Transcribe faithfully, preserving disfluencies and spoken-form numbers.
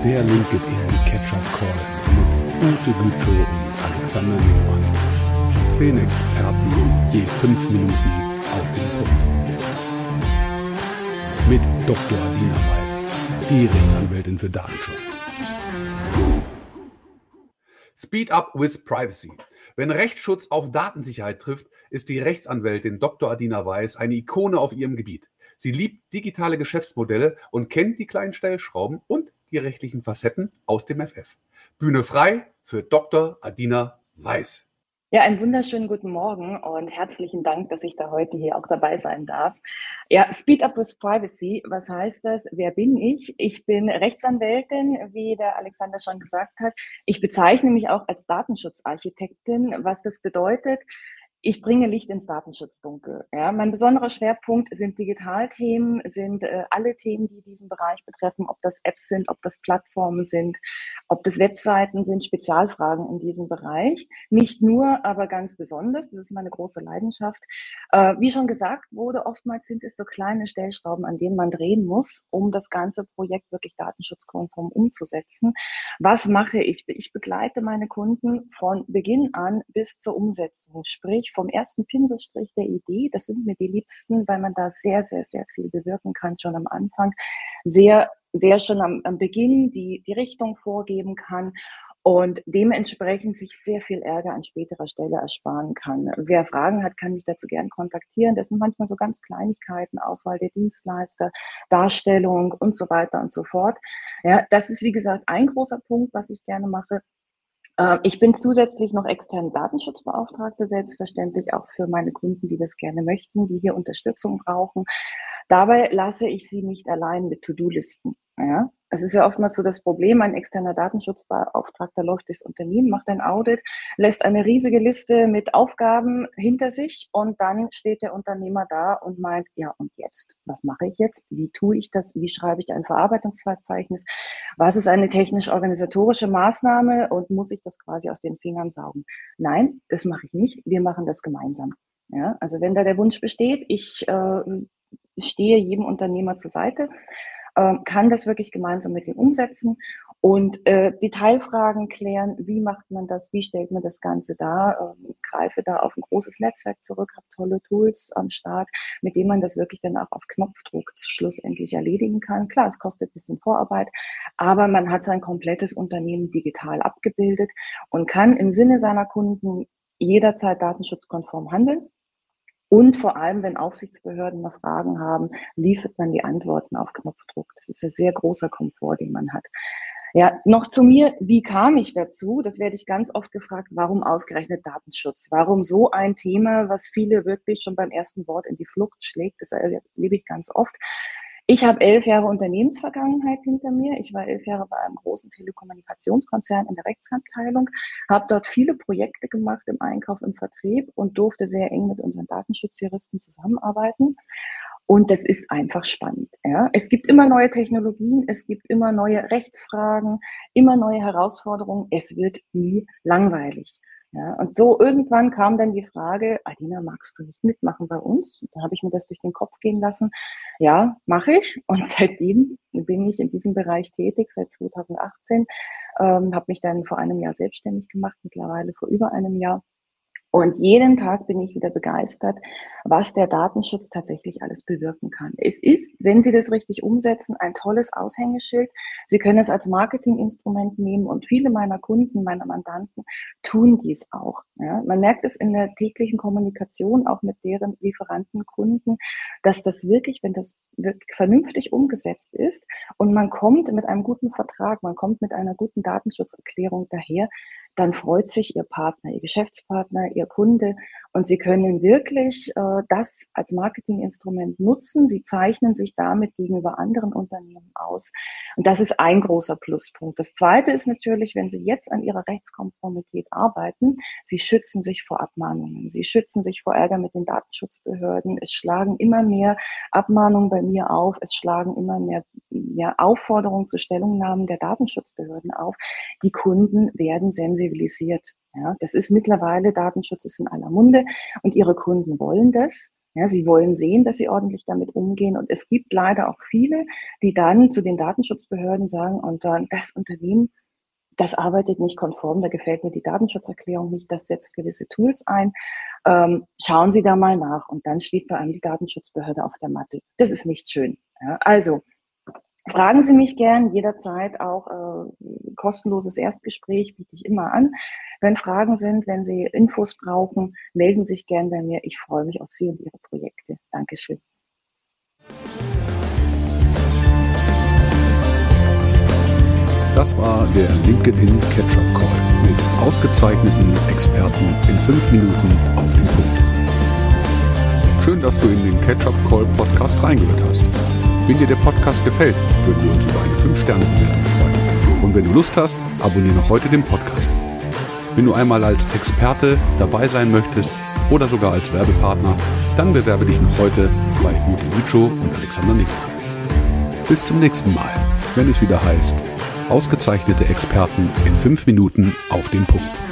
Der Link geht in die Catch-up-Call mit Ute Gütschow und Alexander Lehmann. Zehn Experten, je fünf Minuten auf den Punkt. Mit Doktor Adina Weiß, die Rechtsanwältin für Datenschutz. Speed up with privacy. Wenn Rechtsschutz auf Datensicherheit trifft, ist die Rechtsanwältin Doktor Adina Weiß eine Ikone auf ihrem Gebiet. Sie liebt digitale Geschäftsmodelle und kennt die kleinen Stellschrauben und die rechtlichen Facetten aus dem F F. Bühne frei für Doktor Adina Weiß. Ja, einen wunderschönen guten Morgen und herzlichen Dank, dass ich da heute hier auch dabei sein darf. Ja, Speed up with privacy, was heißt das? Wer bin ich? Ich bin Rechtsanwältin, wie der Alexander schon gesagt hat. Ich bezeichne mich auch als Datenschutzarchitektin. Was das bedeutet: Ich bringe Licht ins Datenschutzdunkel. Ja, mein besonderer Schwerpunkt sind Digitalthemen, sind äh, alle Themen, die diesen Bereich betreffen, ob das Apps sind, ob das Plattformen sind, ob das Webseiten sind, Spezialfragen in diesem Bereich. Nicht nur, aber ganz besonders, das ist meine große Leidenschaft. Äh, wie schon gesagt wurde, oftmals sind es so kleine Stellschrauben, an denen man drehen muss, um das ganze Projekt wirklich datenschutzkonform umzusetzen. Was mache ich? Ich begleite meine Kunden von Beginn an bis zur Umsetzung, sprich vom ersten Pinselstrich der Idee. Das sind mir die Liebsten, weil man da sehr, sehr, sehr viel bewirken kann, schon am Anfang, sehr, sehr schon am, am Beginn die, die Richtung vorgeben kann und dementsprechend sich sehr viel Ärger an späterer Stelle ersparen kann. Wer Fragen hat, kann mich dazu gern kontaktieren. Das sind manchmal so ganz Kleinigkeiten, Auswahl der Dienstleister, Darstellung und so weiter und so fort. Ja, das ist, wie gesagt, ein großer Punkt, was ich gerne mache. Ich bin zusätzlich noch externe Datenschutzbeauftragte, selbstverständlich auch für meine Kunden, die das gerne möchten, die hier Unterstützung brauchen. Dabei lasse ich sie nicht allein mit To-Do-Listen. Ja, es ist ja oftmals so das Problem, ein externer Datenschutzbeauftragter läuft durchs Unternehmen, macht ein Audit, lässt eine riesige Liste mit Aufgaben hinter sich und dann steht der Unternehmer da und meint, ja und jetzt? Was mache ich jetzt? Wie tue ich das? Wie schreibe ich ein Verarbeitungsverzeichnis? Was ist eine technisch-organisatorische Maßnahme und muss ich das quasi aus den Fingern saugen? Nein, das mache ich nicht. Wir machen das gemeinsam. Ja, also wenn da der Wunsch besteht, ich äh, stehe jedem Unternehmer zur Seite, äh, kann das wirklich gemeinsam mit ihm umsetzen und äh, Detailfragen klären, wie macht man das, wie stellt man das Ganze dar, äh, greife da auf ein großes Netzwerk zurück, habe tolle Tools am Start, mit denen man das wirklich dann auch auf Knopfdruck schlussendlich erledigen kann. Klar, es kostet ein bisschen Vorarbeit, aber man hat sein komplettes Unternehmen digital abgebildet und kann im Sinne seiner Kunden jederzeit datenschutzkonform handeln. Und vor allem, wenn Aufsichtsbehörden noch Fragen haben, liefert man die Antworten auf Knopfdruck. Das ist ein sehr großer Komfort, den man hat. Ja, noch zu mir, wie kam ich dazu? Das werde ich ganz oft gefragt, warum ausgerechnet Datenschutz? Warum so ein Thema, was viele wirklich schon beim ersten Wort in die Flucht schlägt? Das erlebe ich ganz oft. Ich habe elf Jahre Unternehmensvergangenheit hinter mir. Ich war elf Jahre bei einem großen Telekommunikationskonzern in der Rechtsabteilung, habe dort viele Projekte gemacht im Einkauf, im Vertrieb und durfte sehr eng mit unseren Datenschutzjuristen zusammenarbeiten. Und das ist einfach spannend. Ja. Es gibt immer neue Technologien, es gibt immer neue Rechtsfragen, immer neue Herausforderungen. Es wird nie langweilig. Ja, und so irgendwann kam dann die Frage, Adina, magst du nicht mitmachen bei uns? Da habe ich mir das durch den Kopf gehen lassen. Ja, mache ich. Und seitdem bin ich in diesem Bereich tätig, seit zweitausendachtzehn. Ähm, habe mich dann vor einem Jahr selbstständig gemacht, mittlerweile vor über einem Jahr. Und jeden Tag bin ich wieder begeistert, was der Datenschutz tatsächlich alles bewirken kann. Es ist, wenn Sie das richtig umsetzen, ein tolles Aushängeschild. Sie können es als Marketinginstrument nehmen und viele meiner Kunden, meiner Mandanten tun dies auch. Ja, man merkt es in der täglichen Kommunikation auch mit deren Lieferanten, Kunden, dass das wirklich, wenn das wirklich vernünftig umgesetzt ist und man kommt mit einem guten Vertrag, man kommt mit einer guten Datenschutzerklärung daher, dann freut sich Ihr Partner, Ihr Geschäftspartner, Ihr Kunde und Sie können wirklich äh, das als Marketinginstrument nutzen. Sie zeichnen sich damit gegenüber anderen Unternehmen aus und das ist ein großer Pluspunkt. Das Zweite ist natürlich, wenn Sie jetzt an Ihrer Rechtskonformität arbeiten, Sie schützen sich vor Abmahnungen, Sie schützen sich vor Ärger mit den Datenschutzbehörden. Es schlagen immer mehr Abmahnungen bei mir auf, es schlagen immer mehr ja, Aufforderungen zu Stellungnahmen der Datenschutzbehörden auf. Die Kunden werden sensibilisiert. Ja, das ist mittlerweile, Datenschutz ist in aller Munde und Ihre Kunden wollen das. Ja, sie wollen sehen, dass sie ordentlich damit umgehen. Und es gibt leider auch viele, die dann zu den Datenschutzbehörden sagen, und dann das Unternehmen, das arbeitet nicht konform, da gefällt mir die Datenschutzerklärung nicht, das setzt gewisse Tools ein. Ähm, schauen Sie da mal nach. Und dann steht bei einem die Datenschutzbehörde auf der Matte. Das ist nicht schön. Ja, also fragen Sie mich gern, jederzeit auch äh, kostenloses Erstgespräch biete ich immer an. Wenn Fragen sind, wenn Sie Infos brauchen, melden Sie sich gern bei mir. Ich freue mich auf Sie und Ihre Projekte. Dankeschön. Das war der LinkedIn Catch-up Call mit ausgezeichneten Experten in fünf Minuten auf den Punkt. Schön, dass du in den Catch-up Call Podcast reingehört hast. Wenn dir der Podcast gefällt, würden wir uns über eine fünf Sterne Bewertung freuen. Und wenn du Lust hast, abonniere noch heute den Podcast. Wenn du einmal als Experte dabei sein möchtest oder sogar als Werbepartner, dann bewerbe dich noch heute bei Ute Lütschow und Alexander Nick. Bis zum nächsten Mal, wenn es wieder heißt, ausgezeichnete Experten in fünf Minuten auf den Punkt.